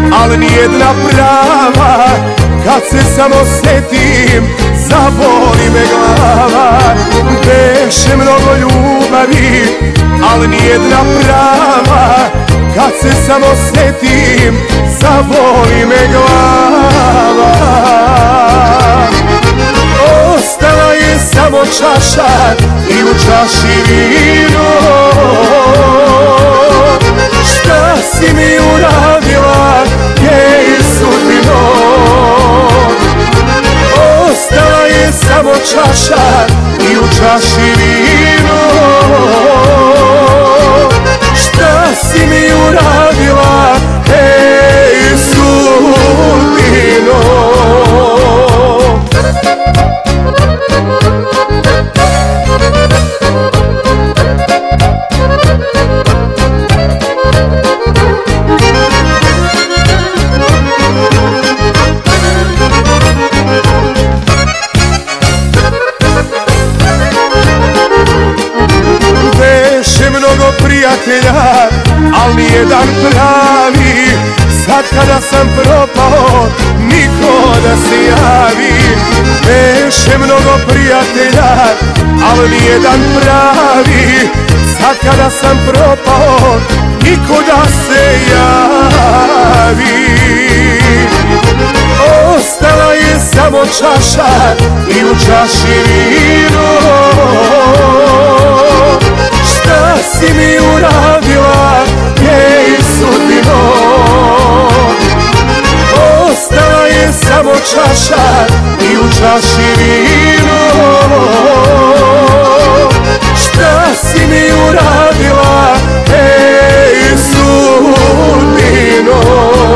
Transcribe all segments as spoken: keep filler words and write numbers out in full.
al nijedna prava. Kad se samo setim, zaboli me glava. Beše mnogo ljubavi, al nijedna prava. Kad se samo setim, zaboli me glava. Ostala je samo čaša i u čaši vino. Šta si mi uradila, jej sudbino? Ostala je samo čaša i u čaši vino. Šta si mi uradila, ej sudbino? Mnogo prijatelja, al nijedan pravi. Sad kada sam propao, niko da se javi. Beše mnogo prijatelja, al nijedan pravi. Sad kada sam propao, niko da se javi. Ostala je samo čaša i u čaši vino. Šta si mi uradila, jej sudbino? Ostala je samo čaša i u čaši vino. Šta si mi uradila, ej sudbino?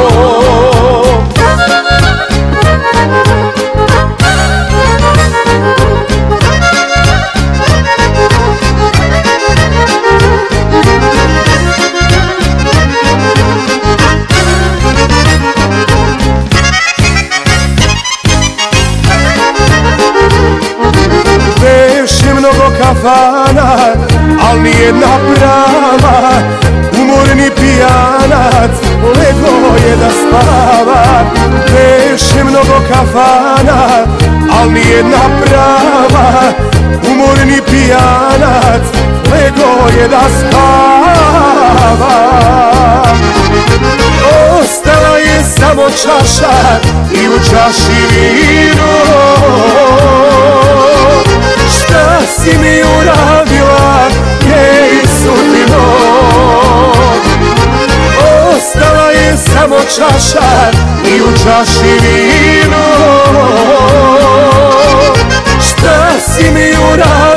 Mnogo kafana, al nijedna prava. Umorni pijanac, lego je da spava. Beše mnogo kafana, al nijedna prava. Umorni pijanac, lego je da spava. Ostala je samo čaša i u čaši vino. Šta si mi uradila, jej sudbino? Ostala je samo čaša i u čaši vino. Šta si mi uradila?